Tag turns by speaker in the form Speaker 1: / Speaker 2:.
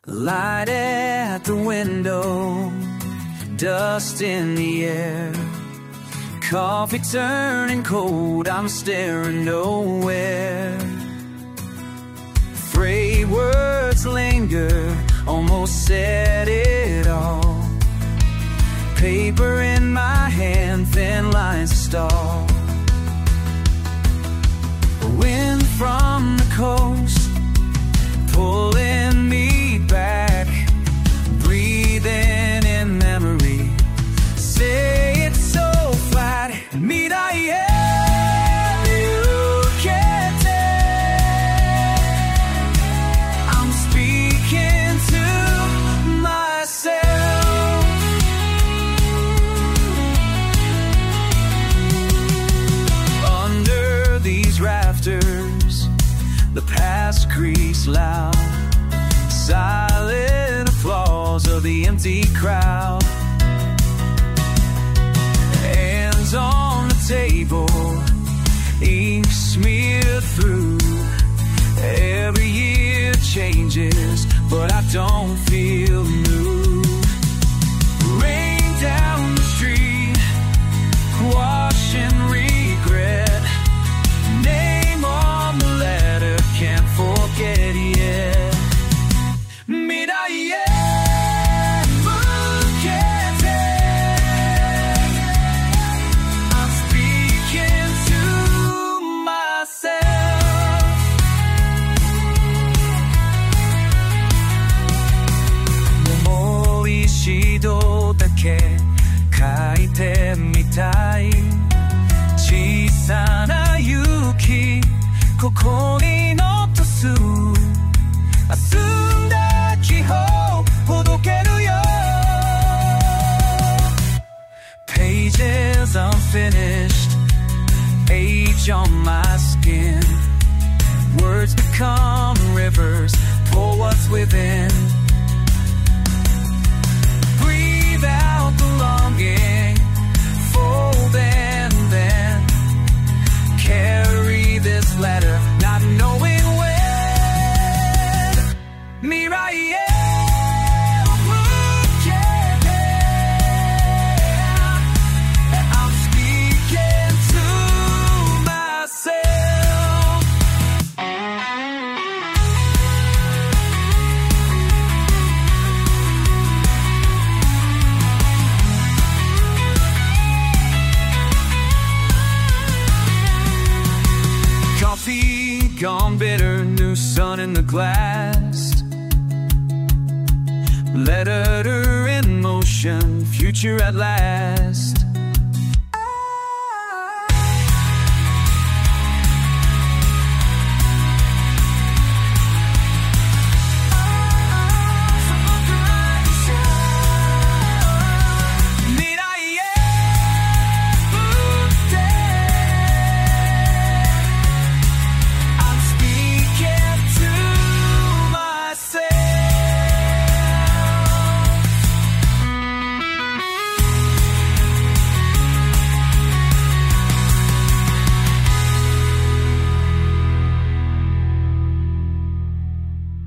Speaker 1: Light at the window, dust in the air, coffee turning cold, I'm staring nowhere. Frayed words linger, almost said it all. Paper in my hand, thin lines of stall. Wind from the coast, pulling me back, breathing in memory. Say it's so flat, mira you can't tell. I'm speaking to myself. Under these rafters, the past creaks loud, silent applause of the empty crowd. Hands on the table, ink smeared through. Every year changes, but I don't feel new. Rain down the street, washing regret. Name on the letter, can't forget yet. Mira I'm speaking to myself. Momoi shido dake kaite mitai. Chisana yuki, koko ni notosu. Asunda kiho hodokeru yo. Pages unfinished, age on my skin. Words become rivers, pour what's within. Breathe out the longing, fold and then carry this letter, not knowing when. Mirai. Gone bitter, new sun in the glass. Letter in motion, future at last.